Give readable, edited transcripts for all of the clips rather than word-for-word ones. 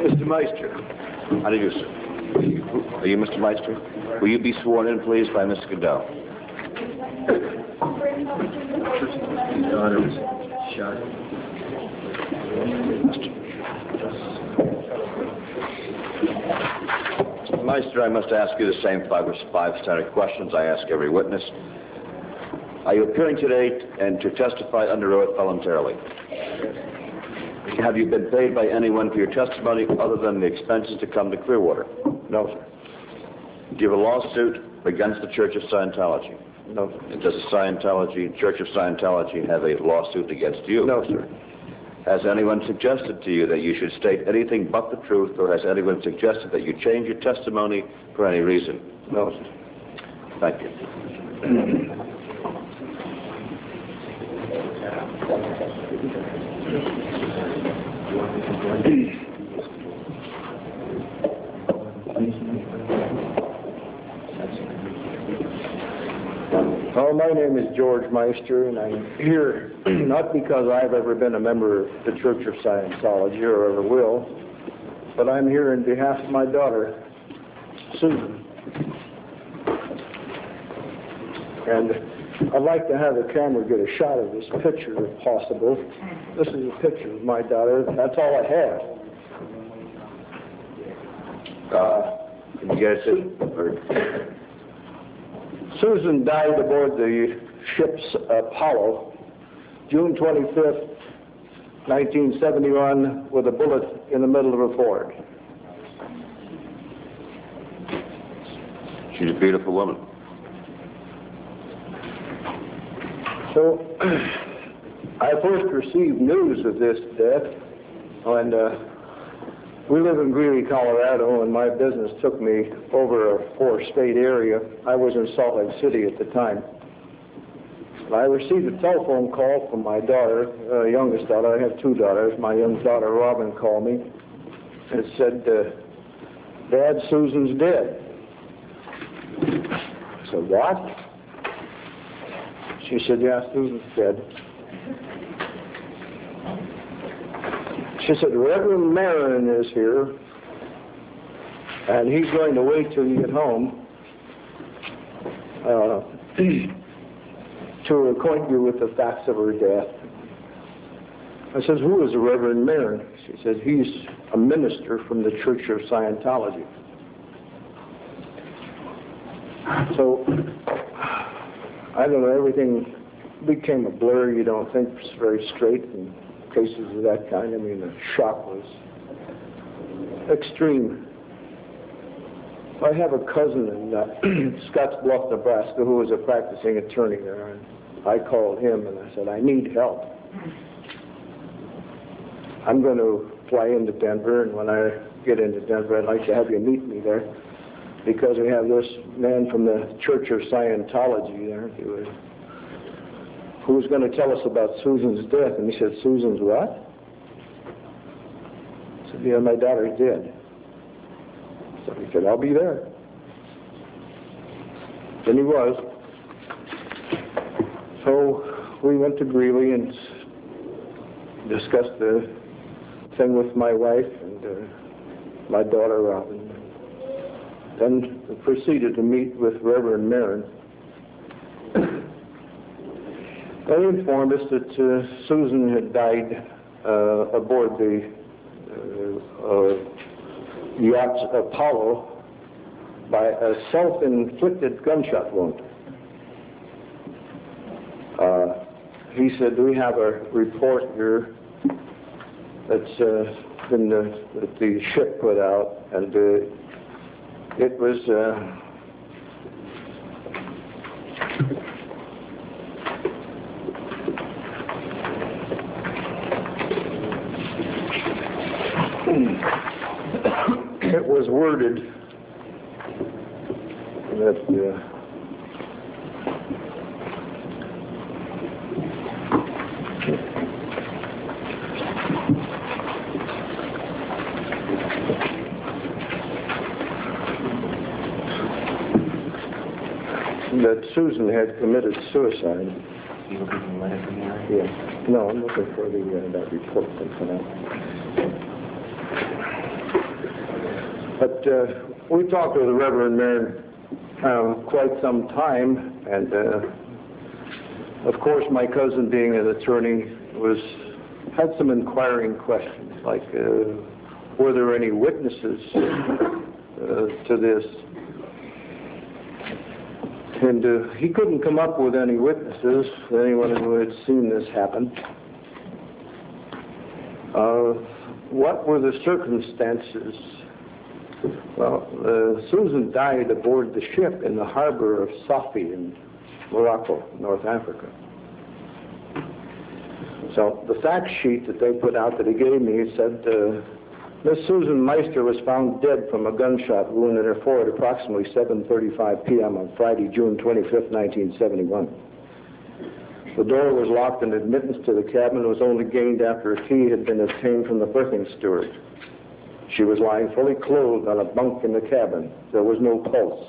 Mr. Meister. How do you do, sir? Are you Mr. Meister? Will you be sworn in, please, by Miss Goodell? Daughter was shot. Mr. Meister, I must ask you the same five standard questions I ask every witness. Are you appearing today and to testify under oath voluntarily? Have you been paid by anyone for your testimony other than the expenses to come to Clearwater? No, sir. Do you have a lawsuit against the Church of Scientology? No, sir. Does the Church of Scientology have a lawsuit against you? No, sir. Has anyone suggested to you that you should state anything but the truth, or has anyone suggested that you change your testimony for any reason? No, sir. Thank you. Well, my name is George Meister, and I'm here not because I've ever been a member of the Church of Scientology or ever will, but I'm here in behalf of my daughter, Susan. And I'd like to have the camera get a shot of this picture if possible. This is a picture of my daughter. That's all I have. Can you guys see? Susan died aboard the ship's Apollo, June 25th, 1971, with a bullet in the middle of her forehead. She's a beautiful woman. So, I first received news of this death, and we live in Greeley, Colorado, and my business took me over a four-state area. I was in Salt Lake City at the time. I received a telephone call from my daughter, youngest daughter. I have two daughters. My young daughter, Robin, called me and said, Dad, Susan's dead. I said, what? She said, yeah, Susan's dead. She said, Reverend Marin is here, and he's going to wait till you get home to acquaint you with the facts of her death. I said, who is the Reverend Marin? She said, he's a minister from the Church of Scientology. So, I don't know, everything became a blur. You don't think very straight in cases of that kind. I mean, the shock was extreme. I have a cousin in Scottsbluff, Nebraska, who was a practicing attorney there, and I called him and I said, I need help. I'm going to fly into Denver, and when I get into Denver, I'd like to have you meet me there, because we have this man from the Church of Scientology there who was going to tell us about Susan's death. And he said, Susan's what? I said, yeah, my daughter's dead. So he said, I'll be there. And he was. So we went to Greeley and discussed the thing with my wife and my daughter, Robin. Then proceeded to meet with Reverend Marin. They informed us that Susan had died aboard the yacht Apollo by a self-inflicted gunshot wound. He said, we have a report here that's been that the ship put out, and it was it was worded that Susan had committed suicide. You looking for the letter from there? Yeah. No, I'm looking for that report that's come out. But we talked with the Reverend Marin quite some time, and of course my cousin, being an attorney, had some inquiring questions, like were there any witnesses to this? And he couldn't come up with any witnesses, anyone who had seen this happen. What were the circumstances? Well, Susan died aboard the ship in the harbor of Safi in Morocco, North Africa. So the fact sheet that they put out that he gave me said Miss Susan Meister was found dead from a gunshot wound in her forehead approximately 7:35 p.m. on Friday, June 25th, 1971. The door was locked and admittance to the cabin was only gained after a key had been obtained from the berthing steward. She was lying fully clothed on a bunk in the cabin. There was no pulse.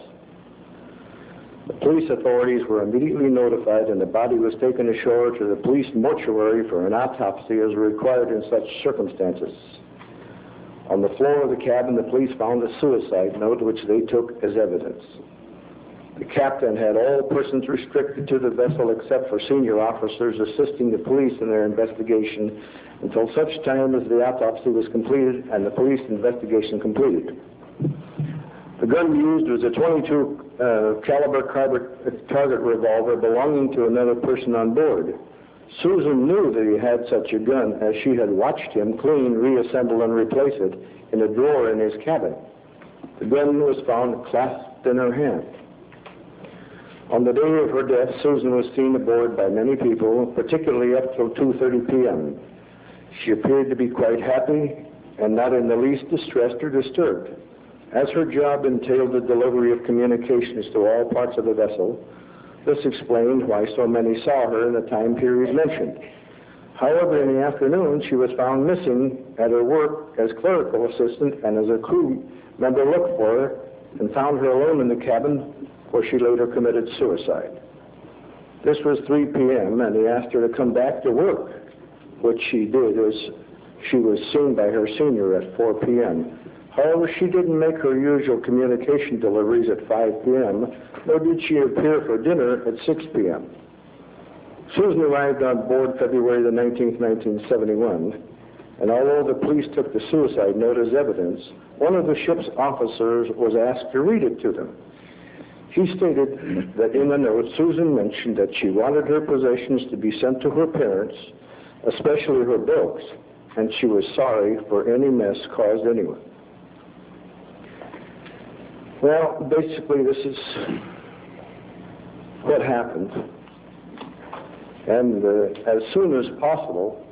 The police authorities were immediately notified and the body was taken ashore to the police mortuary for an autopsy as required in such circumstances. On the floor of the cabin, the police found a suicide note which they took as evidence. The captain had all persons restricted to the vessel except for senior officers assisting the police in their investigation until such time as the autopsy was completed and the police investigation completed. The gun used was a .22 caliber target revolver belonging to another person on board. Susan knew that he had such a gun as she had watched him clean, reassemble, and replace it in a drawer in his cabin. The gun was found clasped in her hand. On the day of her death, Susan was seen aboard by many people, particularly up till 2:30 p.m. She appeared to be quite happy and not in the least distressed or disturbed. As her job entailed the delivery of communications to all parts of the vessel, this explained why so many saw her in the time period mentioned. However, in the afternoon, she was found missing at her work as clerical assistant, and as a crew member looked for her and found her alone in the cabin, where she later committed suicide. This was 3 p.m., and he asked her to come back to work, which she did as she was seen by her senior at 4 p.m. However, she didn't make her usual communication deliveries at 5 p.m., nor did she appear for dinner at 6 p.m. Susan arrived on board February the 19th, 1971, and although the police took the suicide note as evidence, one of the ship's officers was asked to read it to them. He stated that in the note, Susan mentioned that she wanted her possessions to be sent to her parents, especially her books, and she was sorry for any mess caused anyone. Well, basically, this is what happened. And as soon as possible,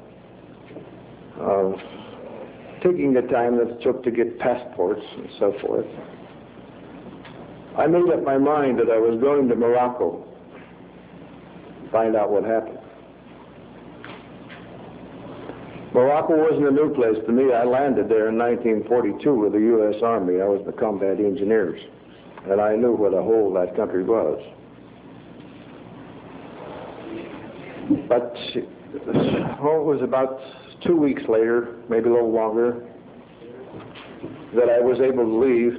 taking the time that it took to get passports and so forth, I made up my mind that I was going to Morocco to find out what happened. Morocco wasn't a new place to me. I landed there in 1942 with the U.S. Army. I was the combat engineers, and I knew what a hole that country was. But it was about 2 weeks later, maybe a little longer, that I was able to leave.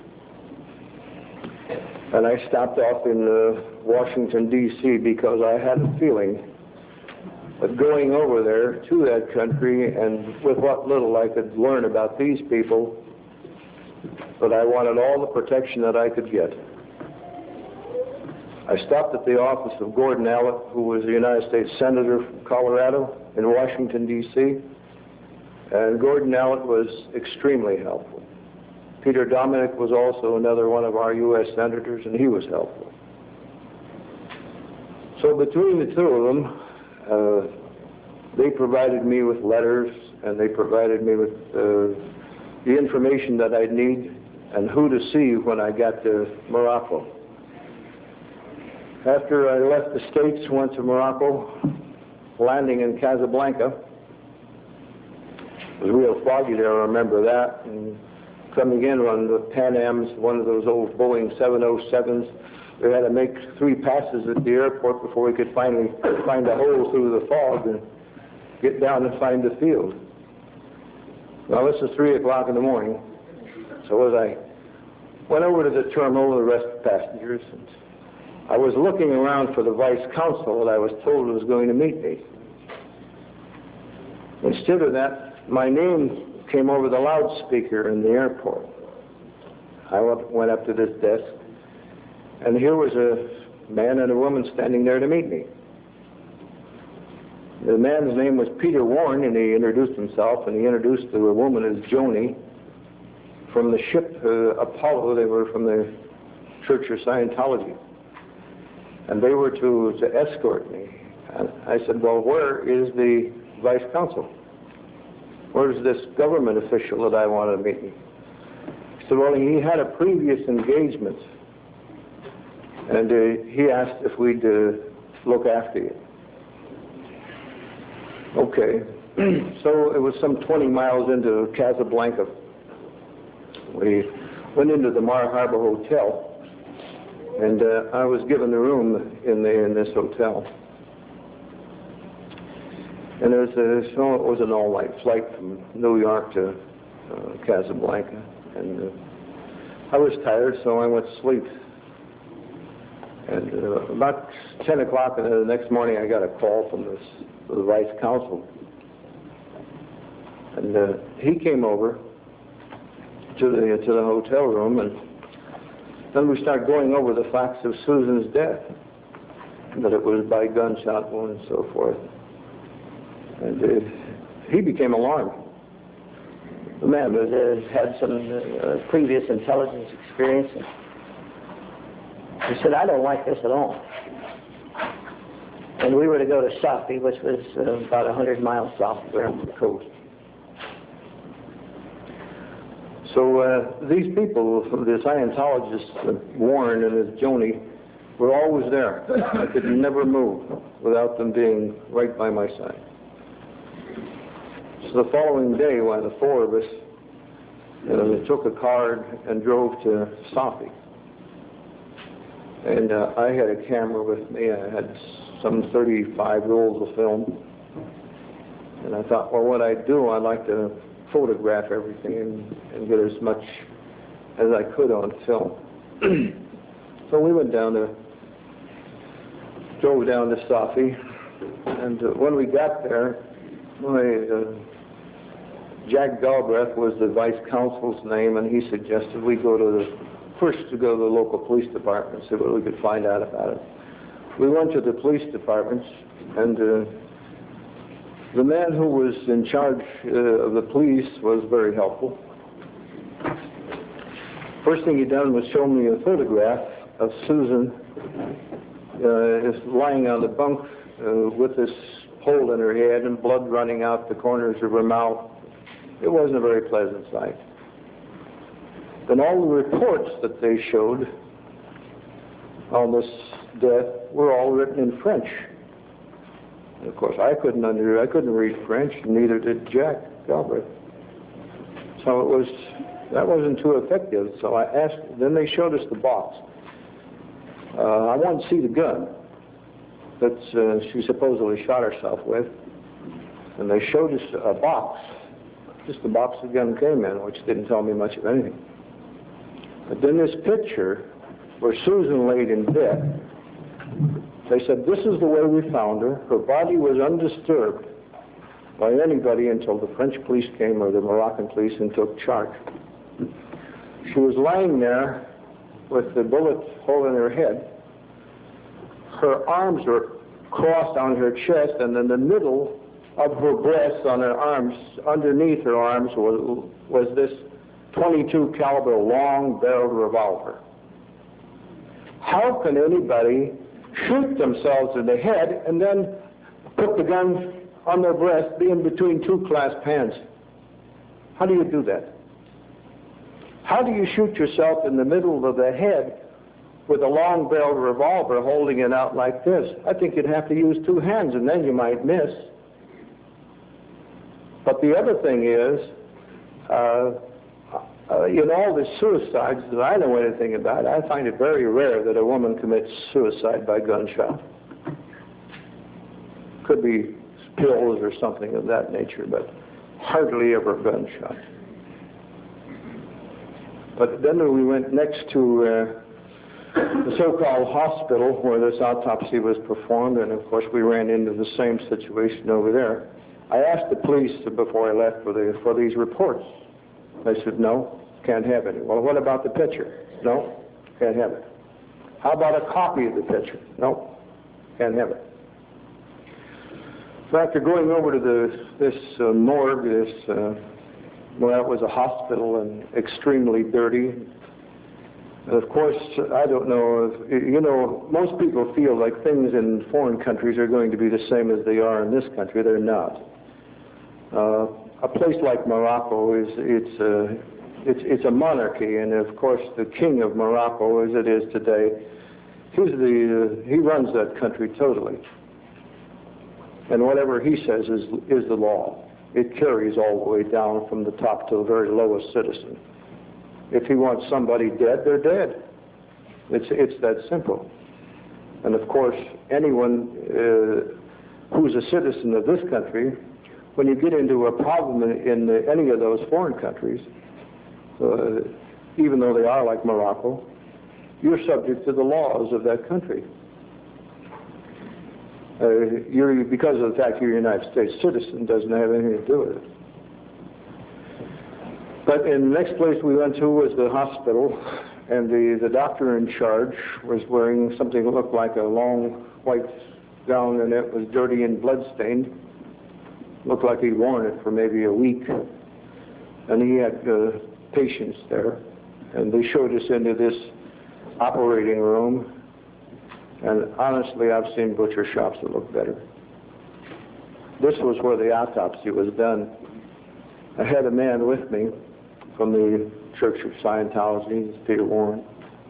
And I stopped off in Washington, D.C., because I had a feeling that going over there to that country, and with what little I could learn about these people, that I wanted all the protection that I could get. I stopped at the office of Gordon Allett, who was the United States Senator from Colorado in Washington, D.C., and Gordon Allett was extremely helpful. Peter Dominic was also another one of our U.S. senators, and he was helpful. So between the two of them, they provided me with letters, and they provided me with the information that I'd need and who to see when I got to Morocco. After I left the States, went to Morocco, landing in Casablanca. It was real foggy there, I remember that. And coming in on the Pan Ams, one of those old Boeing 707s, we had to make 3 passes at the airport before we could finally find a hole through the fog and get down and find the field. Well, this is 3 o'clock in the morning, So as I went over to the terminal, the rest of the passengers, and I was looking around for the vice consul that I was told was going to meet me. Instead of that, my name came over the loudspeaker in the airport. I went up to this desk, and here was a man and a woman standing there to meet me. The man's name was Peter Warren, and he introduced himself, and he introduced the woman as Joni from the ship Apollo. They were from the Church of Scientology, and they were to escort me. And I said, well, where is the vice consul? Where's this government official that I wanted to meet me? He said, well, he had a previous engagement, and he asked if we'd look after you. Okay. So it was some 20 miles into Casablanca. We went into the Mar Harbor Hotel, and I was given a room in this hotel. And it was an all-night flight from New York to Casablanca. And I was tired, so I went to sleep. And about 10 o'clock the next morning, I got a call from the vice consul. And he came over to the hotel room, and then we started going over the facts of Susan's death, that it was by gunshot wound and so forth. And he became alarmed. The man had some previous intelligence experience. He said, I don't like this at all. And we were to go to Safi, which was about 100 miles south of the coast. So these people, the Scientologists, Warren and his Joni, were always there. I could never move without them being right by my side. So the following day, when the four of us took a car and drove to Safi. And I had a camera with me. I had some 35 rolls of film. And I thought, well, what I'd do, I'd like to photograph everything and get as much as I could on film. So we went drove down to Safi. And when we got there, Jack Galbraith was the vice consul's name, and he suggested we go to the local police department and see what we could find out about it. We went to the police departments, and the man who was in charge of the police was very helpful. First thing he done was show me a photograph of Susan is lying on the bunk with this hole in her head and blood running out the corners of her mouth. It wasn't a very pleasant sight. Then all the reports that they showed on this death were all written in French. And of course, I couldn't read French, and neither did Jack Galbraith. So that wasn't too effective. So I asked. Then they showed us the box. I wanted to see the gun that she supposedly shot herself with, and they showed us a box. Just the box the gun came in, which didn't tell me much of anything. But then this picture where Susan laid in bed, they said, this is the way we found her. Her body was undisturbed by anybody until the French police came or the Moroccan police and took charge. She was lying there with the bullet hole in her head. Her arms were crossed on her chest, and in the middle of her breasts, on her arms, underneath her arms, was this .22 caliber long-barreled revolver. How can anybody shoot themselves in the head and then put the gun on their breast, being between two clasped hands? How do you do that? How do you shoot yourself in the middle of the head with a long-barreled revolver holding it out like this? I think you'd have to use two hands, and then you might miss. But the other thing is, in all the suicides that I know anything about, I find it very rare that a woman commits suicide by gunshot. Could be pills or something of that nature, but hardly ever gunshot. But then we went next to the so-called hospital where this autopsy was performed, and of course we ran into the same situation over there. I asked the police before I left for these reports. They said, no, can't have any. Well, what about the picture? No, can't have it. How about a copy of the picture? No, can't have it. So after going over to this morgue, well, it was a hospital and extremely dirty. And of course, I don't know, most people feel like things in foreign countries are going to be the same as they are in this country. They're not. A place like Morocco it's a monarchy, and of course the king of Morocco, as it is today, he runs that country totally. And whatever he says is the law. It carries all the way down from the top to the very lowest citizen. If he wants somebody dead, they're dead. It's that simple. And of course, anyone who's a citizen of this country, when you get into a problem in any of those foreign countries, even though they are like Morocco, you're subject to the laws of that country. Because of the fact you're a United States citizen doesn't have anything to do with it. But in the next place we went to was the hospital, and the doctor in charge was wearing something that looked like a long white gown, and it was dirty and bloodstained. Looked like he'd worn it for maybe a week. And he had patients there, and they showed us into this operating room. And honestly, I've seen butcher shops that look better. This was where the autopsy was done. I had a man with me from the Church of Scientology, Peter Warren.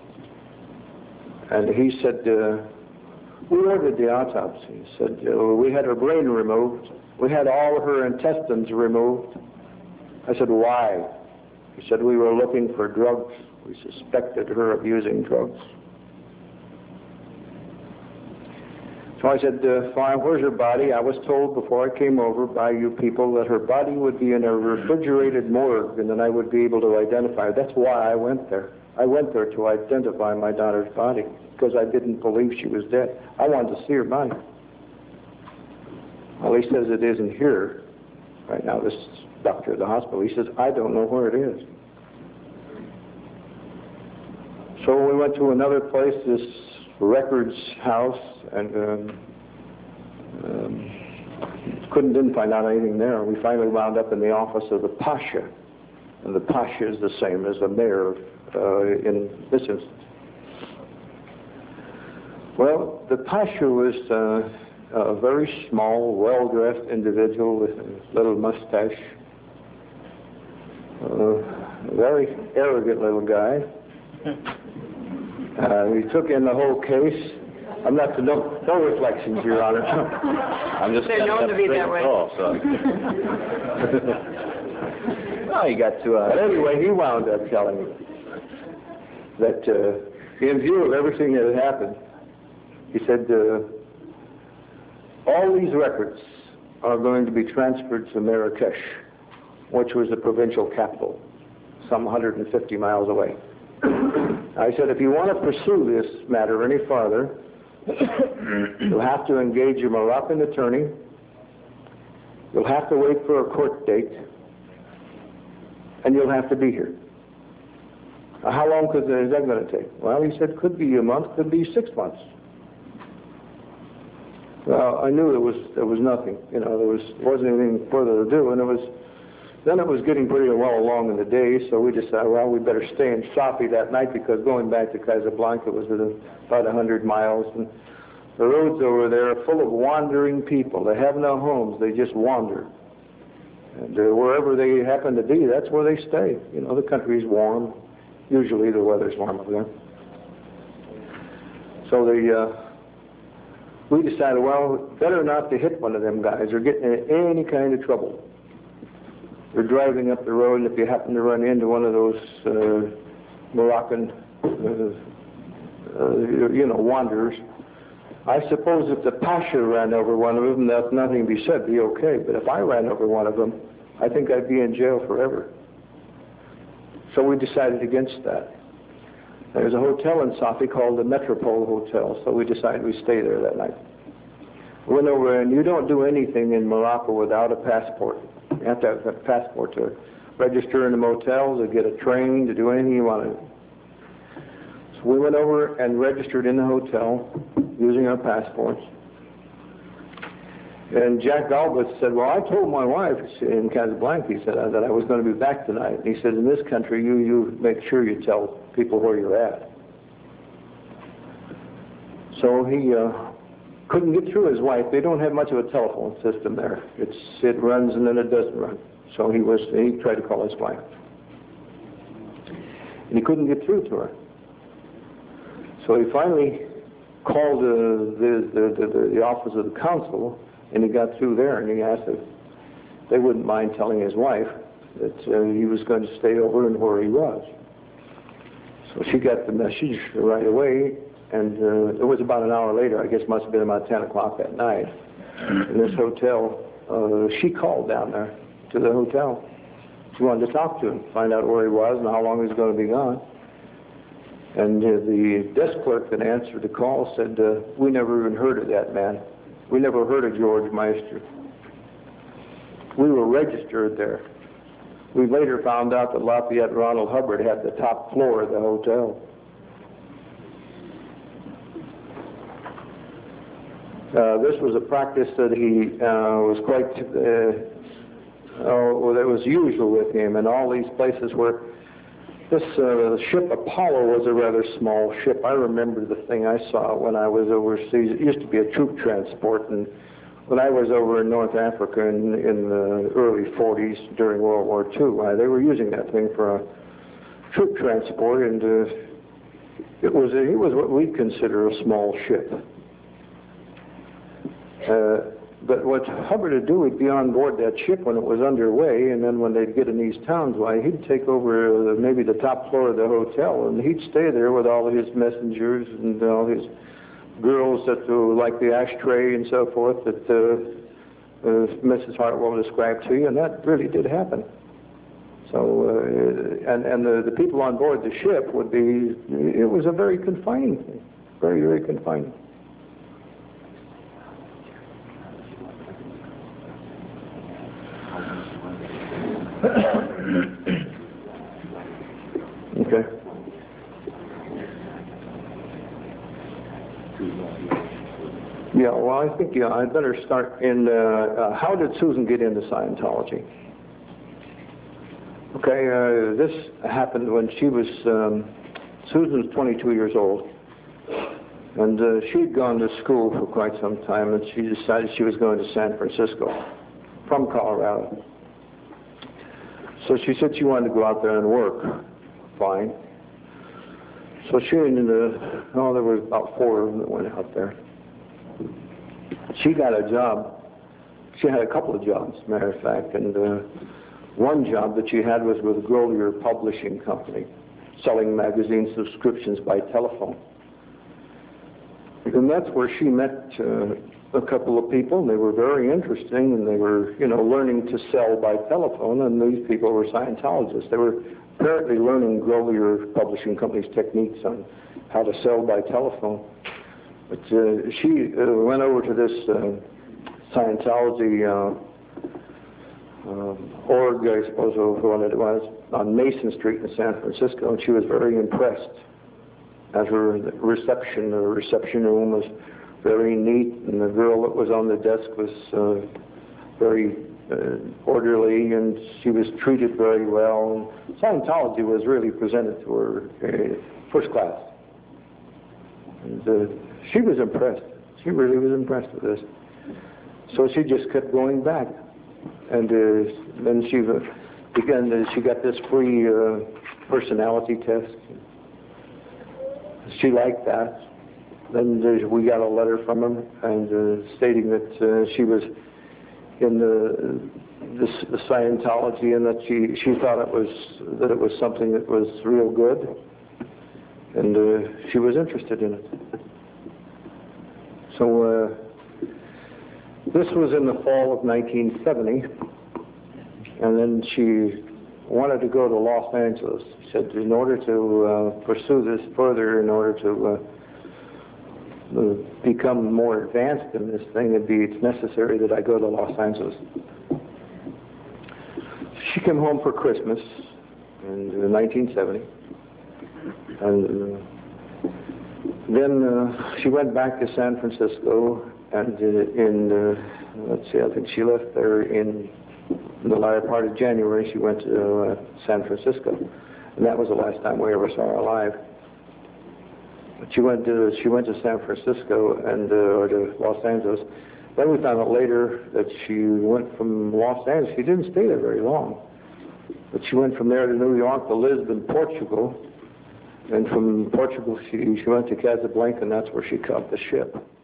And he said, we ordered the autopsy. He said, we had her brain removed. We had all of her intestines removed. I said, why? He said, we were looking for drugs. We suspected her of using drugs. So I said, fine, where's her body? I was told before I came over by you people that her body would be in a refrigerated morgue and then I would be able to identify her. That's why I went there. I went there to identify my daughter's body because I didn't believe she was dead. I wanted to see her body. Well, he says it isn't here right now, this doctor at the hospital. He says, I don't know where it is. So we went to another place, this records house, and didn't find out anything there. We finally wound up in the office of the Pasha, and the Pasha is the same as the mayor in this instance. Well, the Pasha was a very small, well-dressed individual with a little mustache, very arrogant little guy. He took in the whole case. I'm not to no reflections, Your Honor. I'm just They're known to be that way. Oh, he got to. But anyway, he wound up telling me that in view of everything that had happened, he said, all these records are going to be transferred to Marrakesh, which was the provincial capital, some 150 miles away. I said, if you want to pursue this matter any farther, you'll have to engage a Moroccan attorney. You'll have to wait for a court date, and you'll have to be here. How long is that going to take? Well, he said, could be a month, could be 6 months. Well, I knew there was nothing. There wasn't anything further to do, and then it was getting pretty well along in the day, so we decided, well, we better stay in Safi that night because going back to Casablanca was about 100 miles, and the roads over there are full of wandering people. They have no homes, they just wander. And wherever they happen to be, that's where they stay. The country's warm. Usually the weather's warm over there. So we decided, well, better not to hit one of them guys or get in any kind of trouble. You're driving up the road, and if you happen to run into one of those Moroccan, wanderers, I suppose if the Pasha ran over one of them, that's nothing to be said, be okay. But if I ran over one of them, I think I'd be in jail forever. So we decided against that. There's a hotel in Safi called the Metropole Hotel, so we decided we'd stay there that night. We went over, and you don't do anything in Morocco without a passport. You have to have a passport to register in the motels, to get a train, to do anything you want to do. So we went over and registered in the hotel using our passports. And Jack Galbraith said, well, I told my wife in Casablanca, he said, that I was going to be back tonight. And he said, in this country, you make sure you tell people where you're at. So he couldn't get through his wife. They don't have much of a telephone system there. It runs and then it doesn't run. So he tried to call his wife. And he couldn't get through to her. So he finally called the office of the consul, and he got through there, and he asked if they wouldn't mind telling his wife that he was going to stay over and where he was. So she got the message right away, and it was about an hour later, I guess it must have been about 10 o'clock that night, in this hotel. She called down there to the hotel. She wanted to talk to him, find out where he was and how long he was going to be gone. And the desk clerk that answered the call said, we never even heard of that man. We never heard of George Meister. We were registered there. We later found out that Lafayette Ronald Hubbard had the top floor of the hotel. This was a practice that he was quite, that was usual with him in all these places where this ship Apollo was a rather small ship. I remember the thing I saw when I was overseas. It used to be a troop transport, and when I was over in North Africa in the early 40s during World War II, they were using that thing for a troop transport, and it was what we'd consider a small ship. But what Hubbard would do, he'd be on board that ship when it was underway, and then when they'd get in these towns, why, he'd take over maybe the top floor of the hotel, and he'd stay there with all of his messengers and all his girls that were like the ashtray and so forth that Mrs. Hartwell described to you, and that really did happen. So, and the people on board the ship would be, it was a very confining thing, very, very confining. Okay. Yeah, well, I think I'd better start in how did Susan get into Scientology? Okay, this happened when she was, Susan was 22 years old, and she'd gone to school for quite some time, and she decided she was going to San Francisco from Colorado. So she said she wanted to go out there and work. Fine. So she and there were about 4 of them that went out there. She got a job. She had a couple of jobs, as a matter of fact, and one job that she had was with Grolier Publishing Company, selling magazine subscriptions by telephone. And that's where she met a couple of people, and they were very interesting, and they were, learning to sell by telephone, and these people were Scientologists. They were apparently learning Grolier Publishing Company's techniques on how to sell by telephone. But she went over to this Scientology org, I suppose what it was, on Mason Street in San Francisco, and she was very impressed. As her reception room was very neat, and the girl that was on the desk was very orderly, and she was treated very well. And Scientology was really presented to her first class. And she was impressed. She really was impressed with this. So she just kept going back. And then she got this free personality test. She liked that. Then we got a letter from him and stating that she was in the Scientology, and that she thought it was something that was real good, and she was interested in it. So this was in the fall of 1970, and then she wanted to go to Los Angeles. She said, in order to pursue this further, in order to become more advanced in this thing, it's necessary that I go to Los Angeles. She came home for Christmas in 1970, and then she went back to San Francisco, and let's see, I think she left there in the latter part of January. She went to San Francisco, and that was the last time we ever saw her alive. But she went to San Francisco or to Los Angeles. Then we found out later that she went from Los Angeles. She didn't stay there very long, but she went from there to New York, to Lisbon, Portugal, and from Portugal she went to Casablanca, and that's where she caught the ship.